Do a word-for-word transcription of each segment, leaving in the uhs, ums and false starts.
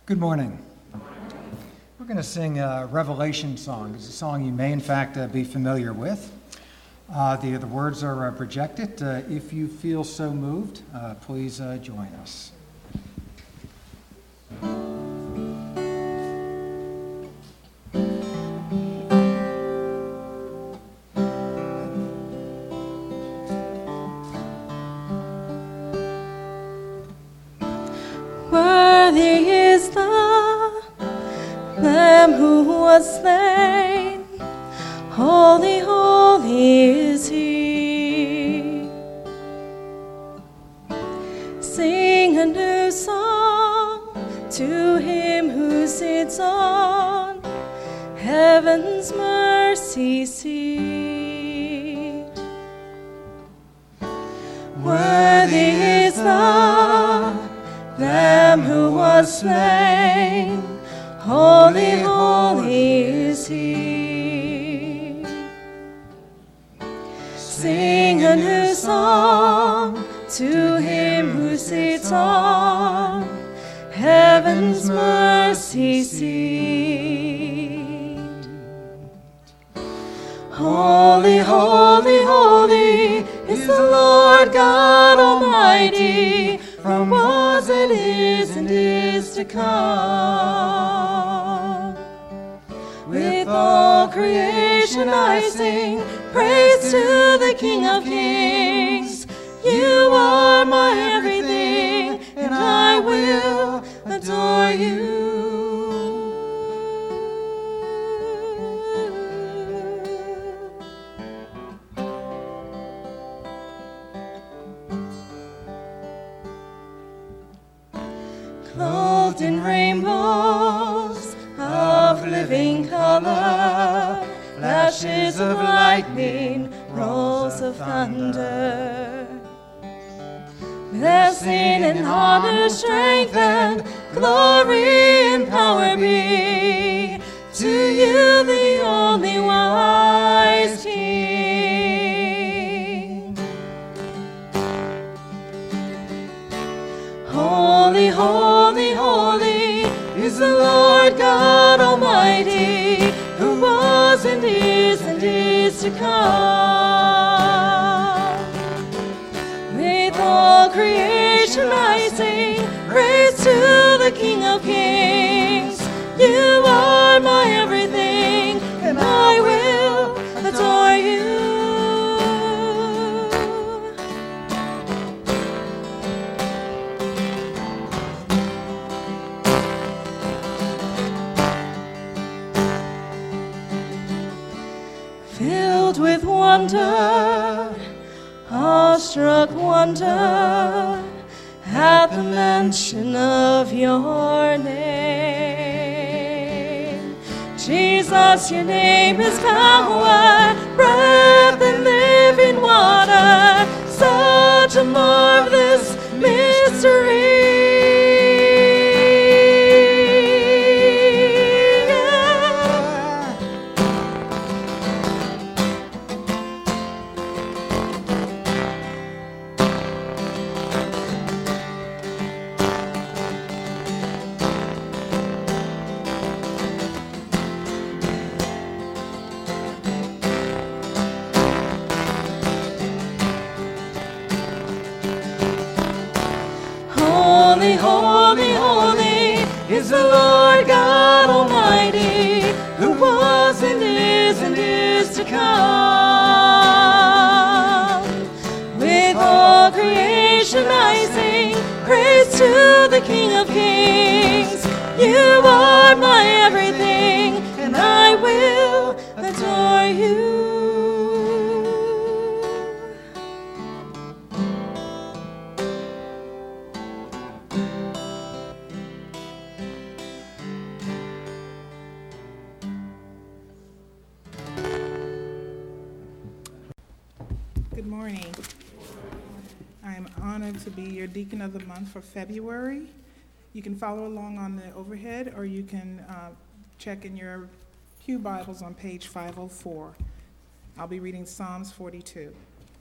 Good morning. We're going to sing a Revelation song. It's a song you may, in fact, uh, be familiar with. Uh, the, the words are uh, projected. Uh, if you feel so moved, uh, please uh, join us. Worthy is the Lamb who was slain, holy, holy is he. Sing a new song to him who sits on heaven's mercy seat. Worthy is the Lamb who was slain, holy, holy is he. Sing a new song to him who sits on heaven's mercy seat. Holy, holy, holy is the Lord God Almighty, from was and is and is to come. With all creation I sing praise to the King of Kings. You are my everything, and I will adore you. Clothed in rainbows of living color, flashes of lightning, rolls of thunder. Blessing and honor, strength and glory and power be to you, the only wise King. Holy, holy, holy is the Lord God Almighty, who was and is and is to come. With all creation I sing praise to the King of Kings. You are my everything, and I will adore you. Filled with wonder, awestruck wonder, at the mention of your name. Jesus, your name is power, breath and living water, such a marvelous mystery. Holy, holy, holy is the Lord God Almighty, who was and is and is to come. With all creation I sing praise to the King of Kings. You are my everything, and I will adore you. Good morning. I am honored to be your Deacon of the Month for February. You can follow along on the overhead, or you can uh, check in your pew Bibles on page five oh four. I'll be reading Psalms forty-two.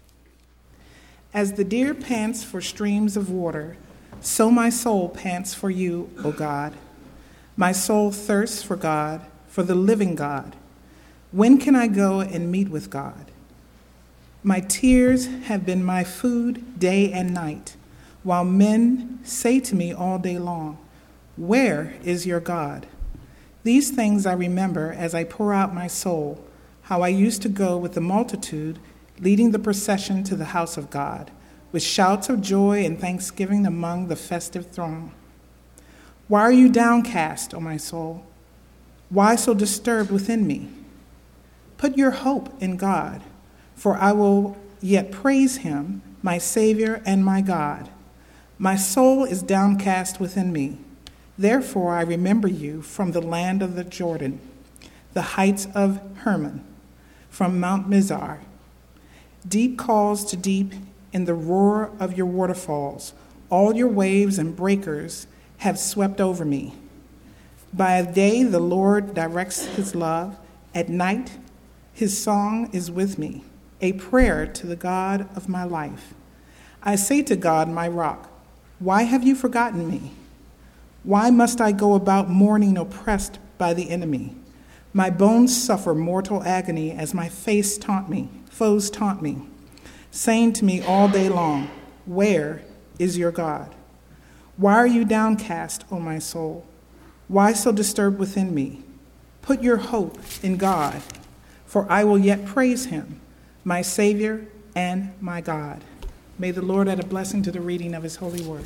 As the deer pants for streams of water, so my soul pants for you, O God. My soul thirsts for God, for the living God. When can I go and meet with God? My tears have been my food day and night, while men say to me all day long, "Where is your God?" These things I remember as I pour out my soul, how I used to go with the multitude, leading the procession to the house of God, with shouts of joy and thanksgiving among the festive throng. Why are you downcast, O my soul? Why so disturbed within me? Put your hope in God, for I will yet praise him, my Savior and my God. My soul is downcast within me. Therefore I remember you from the land of the Jordan, the heights of Hermon, from Mount Mizar. Deep calls to deep in the roar of your waterfalls. All your waves and breakers have swept over me. By day the Lord directs his love. At night his song is with me, a prayer to the God of my life. I say to God, my rock, why have you forgotten me? Why must I go about mourning, oppressed by the enemy? My bones suffer mortal agony as my face taunt me, foes taunt me, saying to me all day long, where is your God? Why are you downcast, O my soul? Why so disturbed within me? Put your hope in God, for I will yet praise him, my Savior and my God. May the Lord add a blessing to the reading of his holy word.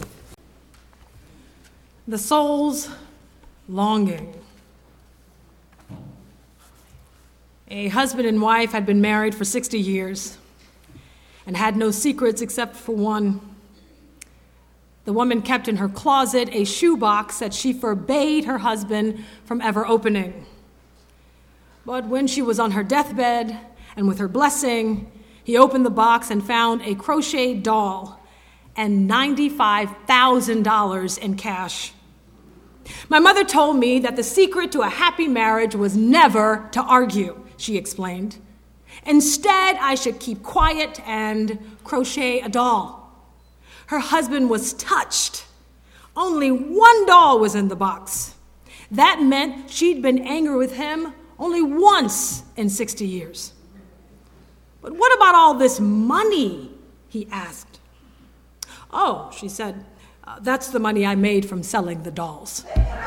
The soul's longing. A husband and wife had been married for sixty years and had no secrets except for one. The woman kept in her closet a shoebox that she forbade her husband from ever opening. But when she was on her deathbed and with her blessing, he opened the box and found a crocheted doll and ninety-five thousand dollars in cash. My mother told me that the secret to a happy marriage was never to argue, she explained. Instead, I should keep quiet and crochet a doll. Her husband was touched. Only one doll was in the box. That meant she'd been angry with him only once in sixty years. But what about all this money? He asked. Oh, she said, uh, that's the money I made from selling the dolls.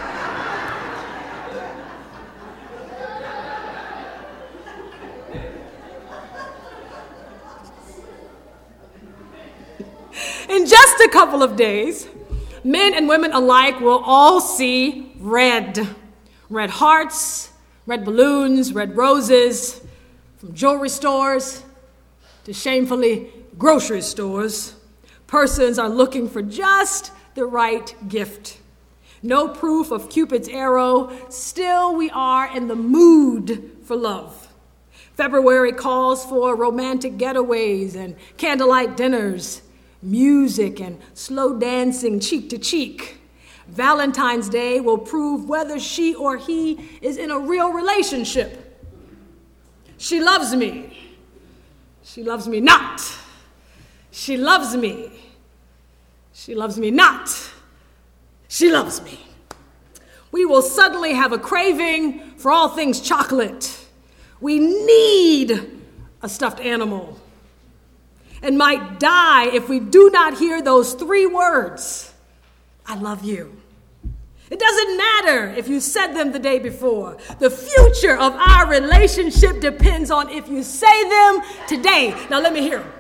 In just a couple of days, men and women alike will all see red. Red hearts, red balloons, red roses, from jewelry stores to shamefully grocery stores. Persons are looking for just the right gift. No proof of Cupid's arrow, still we are in the mood for love. February calls for romantic getaways and candlelight dinners, music and slow dancing cheek to cheek. Valentine's Day will prove whether she or he is in a real relationship. She loves me. She loves me not. She loves me. She loves me not. She loves me. We will suddenly have a craving for all things chocolate. We need a stuffed animal and might die if we do not hear those three words, I love you. It doesn't matter if you said them the day before. The future of our relationship depends on if you say them today. Now let me hear them.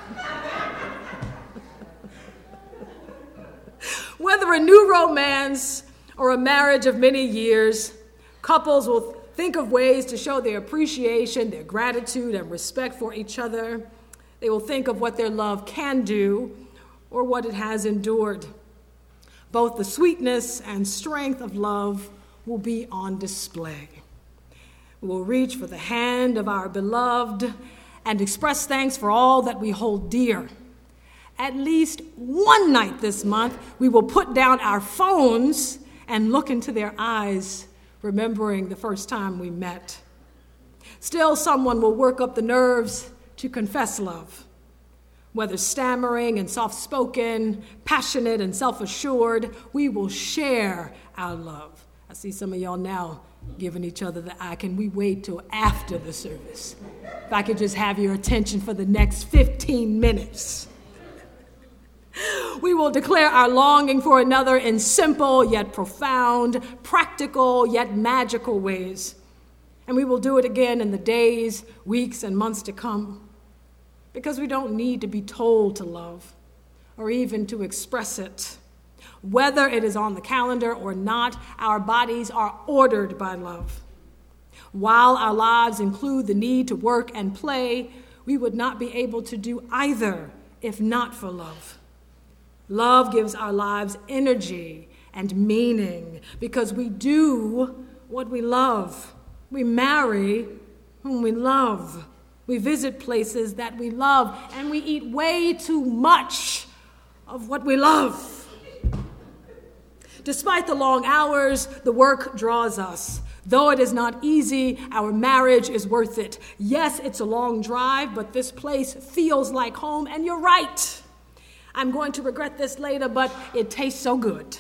Whether a new romance or a marriage of many years, couples will think of ways to show their appreciation, their gratitude, and respect for each other. They will think of what their love can do or what it has endured. Both the sweetness and strength of love will be on display. We will reach for the hand of our beloved and express thanks for all that we hold dear. At least one night this month, we will put down our phones and look into their eyes, remembering the first time we met. Still, someone will work up the nerves to confess love. Whether stammering and soft-spoken, passionate and self-assured, we will share our love I see some of y'all now giving each other the eye. Can we wait till after the service? If I could just have your attention for the next fifteen minutes. We will declare our longing for another in simple yet profound, practical yet magical ways. And we will do it again in the days, weeks, and months to come. Because we don't need to be told to love or even to express it. Whether it is on the calendar or not, our bodies are ordered by love. While our lives include the need to work and play, we would not be able to do either if not for love. Love gives our lives energy and meaning because we do what we love. We marry whom we love. We visit places that we love, and we eat way too much of what we love. Despite the long hours, the work draws us. Though it is not easy, our marriage is worth it. Yes, it's a long drive, but this place feels like home, and you're right. I'm going to regret this later, but it tastes so good.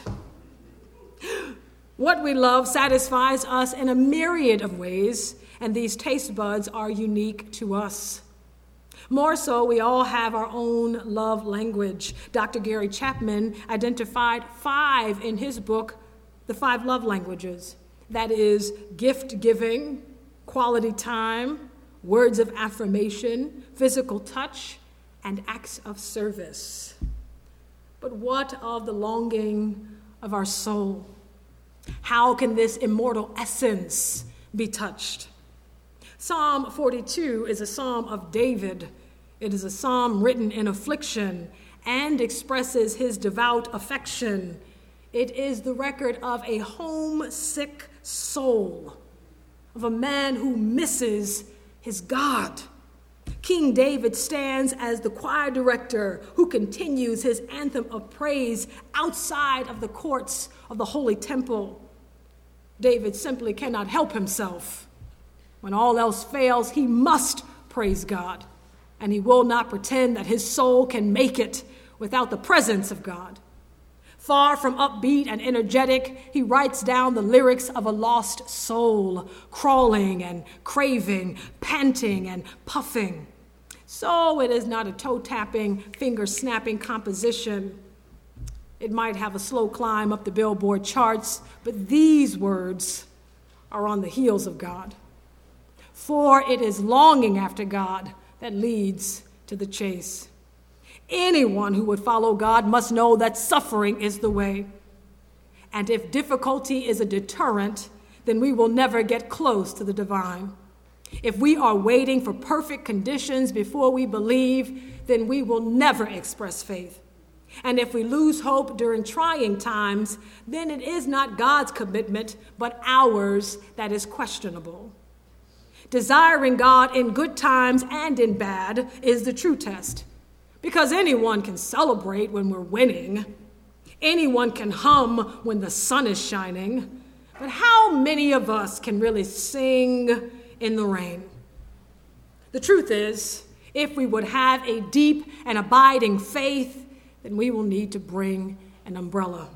What we love satisfies us in a myriad of ways, and these taste buds are unique to us. More so, we all have our own love language. Doctor Gary Chapman identified five in his book, The Five Love Languages. That is gift giving, quality time, words of affirmation, physical touch, and acts of service. But what of the longing of our soul? How can this immortal essence be touched? Psalm forty-two is a psalm of David. It is a psalm written in affliction and expresses his devout affection. It is the record of a homesick soul, of a man who misses his God. King David stands as the choir director who continues his anthem of praise outside of the courts of the holy temple. David simply cannot help himself. When all else fails, he must praise God, and he will not pretend that his soul can make it without the presence of God. Far from upbeat and energetic, he writes down the lyrics of a lost soul, crawling and craving, panting and puffing. So it is not a toe-tapping, finger-snapping composition. It might have a slow climb up the Billboard charts, but these words are on the heels of God. For it is longing after God that leads to the chase. Anyone who would follow God must know that suffering is the way. And if difficulty is a deterrent, then we will never get close to the divine. If we are waiting for perfect conditions before we believe, then we will never express faith. And if we lose hope during trying times, then it is not God's commitment, but ours that is questionable. Desiring God in good times and in bad is the true test. Because anyone can celebrate when we're winning. Anyone can hum when the sun is shining. But how many of us can really sing in the rain? The truth is, if we would have a deep and abiding faith, then we will need to bring an umbrella.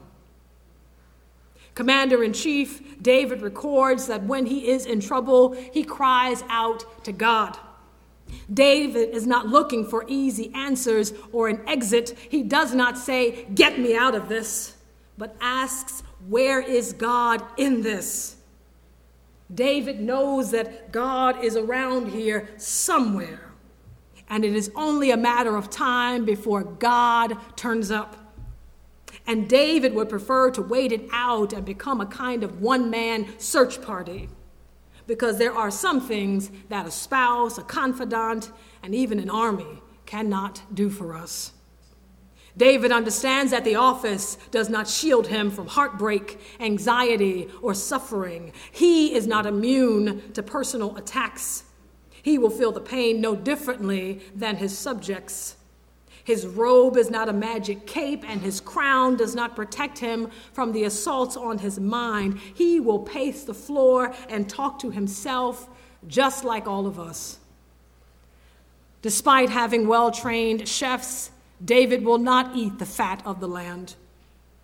Commander-in-Chief David records that when he is in trouble, he cries out to God. David is not looking for easy answers or an exit. He does not say, "Get me out of this," but asks, "Where is God in this?" David knows that God is around here somewhere, and it is only a matter of time before God turns up. And David would prefer to wait it out and become a kind of one-man search party, because there are some things that a spouse, a confidant, and even an army cannot do for us. David understands that the office does not shield him from heartbreak, anxiety, or suffering. He is not immune to personal attacks. He will feel the pain no differently than his subjects. His robe is not a magic cape, and his crown does not protect him from the assaults on his mind. He will pace the floor and talk to himself just like all of us. Despite having well-trained chefs, David will not eat the fat of the land.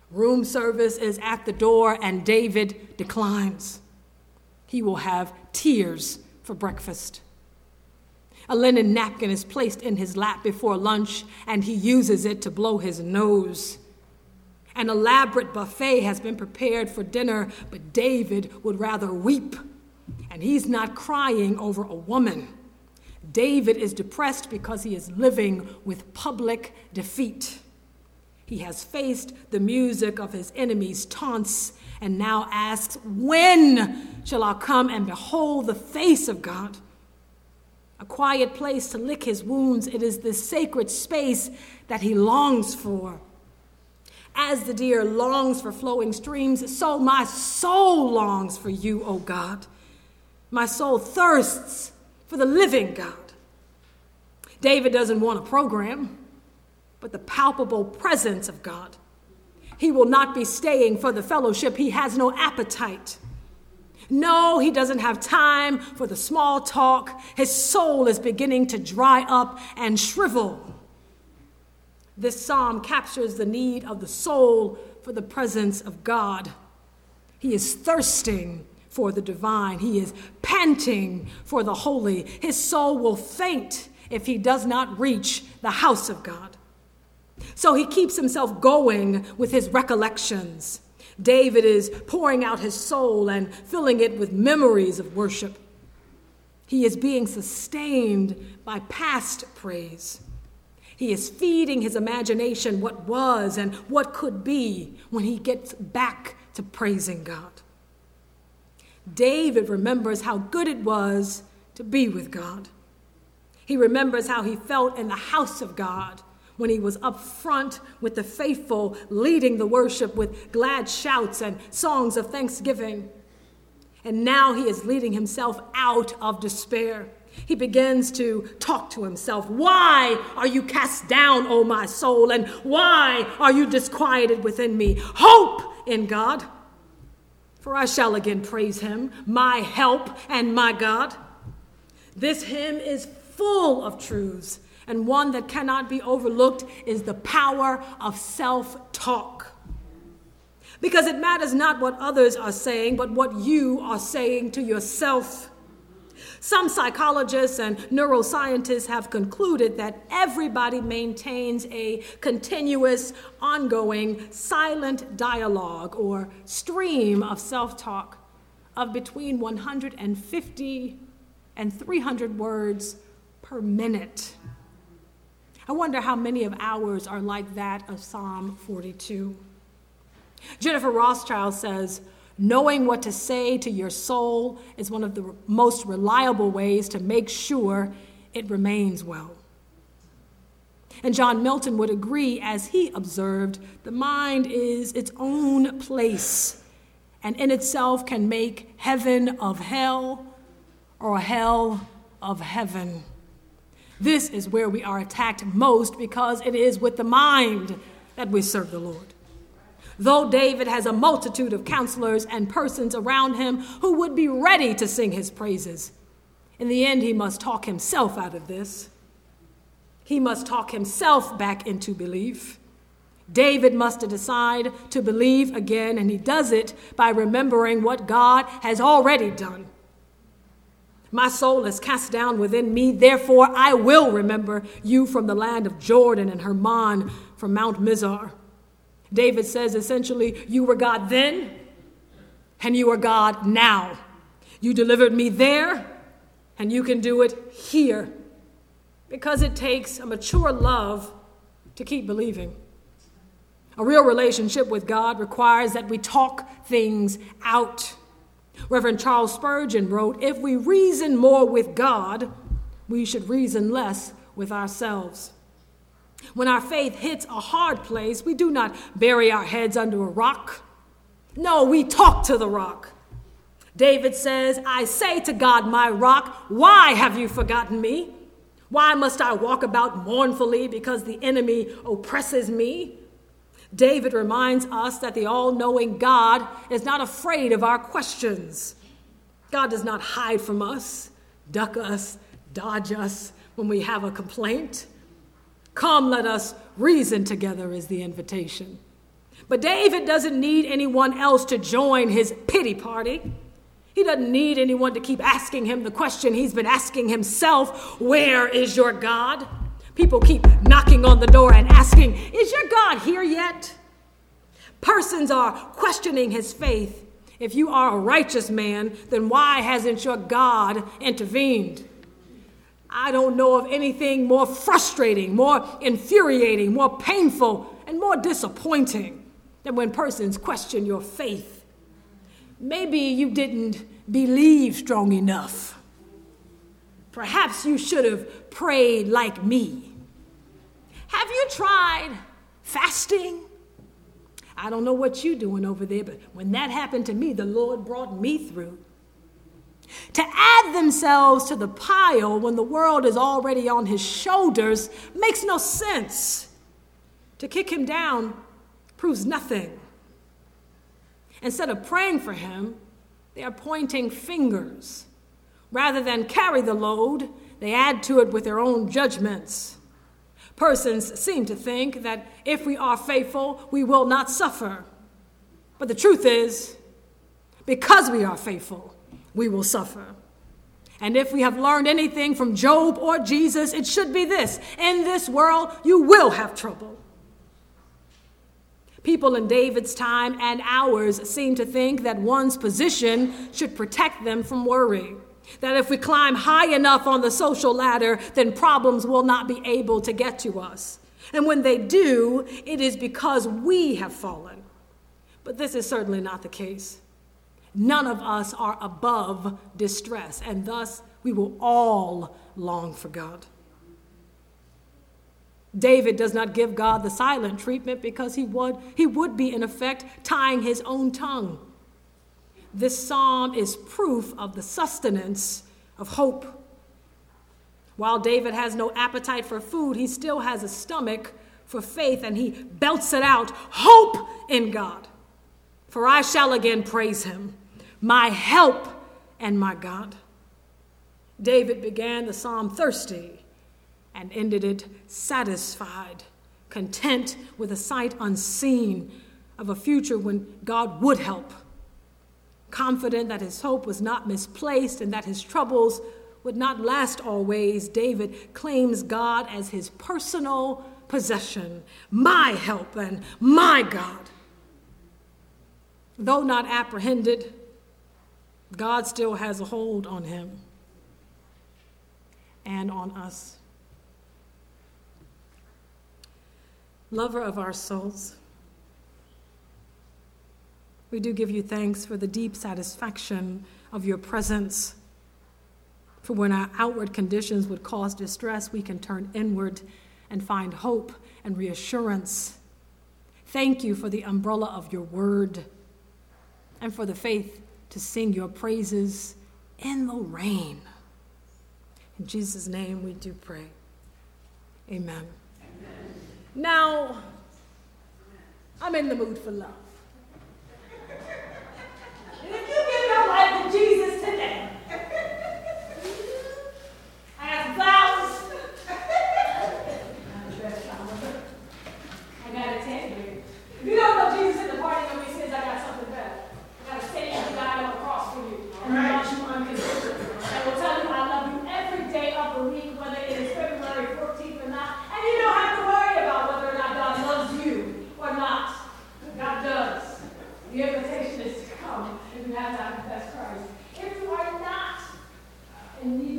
Room service is at the door, and David declines. He will have tears for breakfast. A linen napkin is placed in his lap before lunch, and he uses it to blow his nose. An elaborate buffet has been prepared for dinner, but David would rather weep. And he's not crying over a woman. David is depressed because he is living with public defeat. He has faced the music of his enemies' taunts and now asks, when shall I come and behold the face of God? A quiet place to lick his wounds. It is this sacred space that he longs for. As the deer longs for flowing streams, so my soul longs for you, O God. My soul thirsts for the living God. David doesn't want a program, but the palpable presence of God. He will not be staying for the fellowship. He has no appetite. No, he doesn't have time for the small talk. His soul is beginning to dry up and shrivel. This psalm captures the need of the soul for the presence of God. He is thirsting for the divine. He is panting for the holy. His soul will faint if he does not reach the house of God. So he keeps himself going with his recollections. David is pouring out his soul and filling it with memories of worship. He is being sustained by past praise. He is feeding his imagination what was and what could be when he gets back to praising God. David remembers how good it was to be with God. He remembers how he felt in the house of God when he was up front with the faithful, leading the worship with glad shouts and songs of thanksgiving. And now he is leading himself out of despair. He begins to talk to himself. Why are you cast down, O my soul? And why are you disquieted within me? Hope in God, for I shall again praise him, my help and my God. This hymn is full of truths, and one that cannot be overlooked is the power of self-talk. Because it matters not what others are saying, but what you are saying to yourself. Some psychologists and neuroscientists have concluded that everybody maintains a continuous, ongoing, silent dialogue or stream of self-talk of between one hundred fifty and three hundred words per minute. I wonder how many of ours are like that of Psalm forty-two. Jennifer Rothschild says, knowing what to say to your soul is one of the most reliable ways to make sure it remains well. And John Milton would agree, as he observed, the mind is its own place and in itself can make heaven of hell or hell of heaven. This is where we are attacked most because it is with the mind that we serve the Lord. Though David has a multitude of counselors and persons around him who would be ready to sing his praises, in the end, he must talk himself out of this. He must talk himself back into belief. David must decide to believe again, and he does it by remembering what God has already done. My soul is cast down within me, therefore I will remember you from the land of Jordan and Hermon from Mount Mizar. David says essentially, you were God then, and you are God now. You delivered me there, and you can do it here. Because it takes a mature love to keep believing. A real relationship with God requires that we talk things out. Reverend Charles Spurgeon wrote, if we reason more with God, we should reason less with ourselves. When our faith hits a hard place, we do not bury our heads under a rock. No, we talk to the rock. David says, I say to God, my rock, why have you forgotten me? Why must I walk about mournfully because the enemy oppresses me? David reminds us that the all-knowing God is not afraid of our questions. God does not hide from us, duck us, dodge us when we have a complaint. Come, let us reason together is the invitation. But David doesn't need anyone else to join his pity party. He doesn't need anyone to keep asking him the question he's been asking himself, where is your God? People keep knocking on the door and asking, is your God here yet? Persons are questioning his faith. If you are a righteous man, then why hasn't your God intervened? I don't know of anything more frustrating, more infuriating, more painful, and more disappointing than when persons question your faith. Maybe you didn't believe strong enough. Perhaps you should have prayed like me. Have you tried fasting? I don't know what you're doing over there, but when that happened to me, the Lord brought me through. To add themselves to the pile when the world is already on his shoulders makes no sense. To kick him down proves nothing. Instead of praying for him, they are pointing fingers. Rather than carry the load, they add to it with their own judgments. Persons seem to think that if we are faithful, we will not suffer. But the truth is, because we are faithful, we will suffer. And if we have learned anything from Job or Jesus, it should be this: in this world, you will have trouble. People in David's time and ours seem to think that one's position should protect them from worry. That if we climb high enough on the social ladder, then problems will not be able to get to us. And when they do, it is because we have fallen. But this is certainly not the case. None of us are above distress, and thus we will all long for God. David does not give God the silent treatment because he would, he would be, in effect, tying his own tongue. This psalm is proof of the sustenance of hope. While David has no appetite for food, he still has a stomach for faith, and he belts it out, hope in God. For I shall again praise him, my help and my God. David began the psalm thirsty and ended it satisfied, content with a sight unseen of a future when God would help. Confident that his hope was not misplaced and that his troubles would not last always, David claims God as his personal possession, my help and my God. Though not apprehended, God still has a hold on him and on us. Lover of our souls, we do give you thanks for the deep satisfaction of your presence. For when our outward conditions would cause distress, we can turn inward and find hope and reassurance. Thank you for the umbrella of your word and for the faith to sing your praises in the rain. In Jesus' name we do pray. Amen. Amen. Now, I'm in the mood for love. And if you give your life to Jesus today, I got some flowers. I got a tent here. If you don't know Jesus in the party, nobody says I got something better. I got a Savior who died on the cross for you. And he loves you unconditionally. And will tell you I love you every day of the week, whether it is February fourteenth or not. And you don't have to worry about whether or not God loves you or not. God does. The invitation is to come if you have not confessed Christ. If you are not in need